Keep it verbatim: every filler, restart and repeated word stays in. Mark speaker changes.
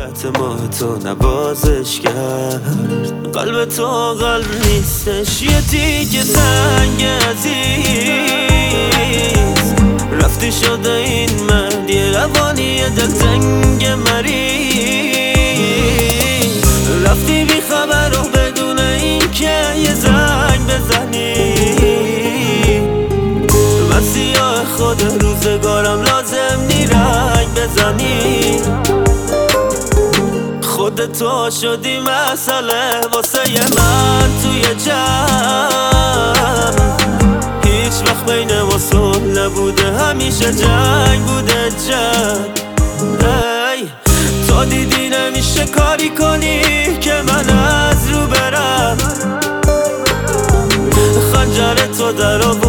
Speaker 1: محبت ما تو نوازش کرد. قلب تو قلب نیستش، یه تیکه سنگ عزیز. رفتی شده این مرد یه روانی دلتنگ مریض. رفتی بی خبر و بدون این که یه زنگ بزنی. من سیاه خود روزگارم لازم نی رنگ بزنی. خودتو شدی مسئله واسه من توی جمع. هیچ وقت بین ما صلح نبوده، همیشه جنگ بوده جنگ. ای تو دیدی نمیشه کاری کنی که من از رو برم. خنجر تو در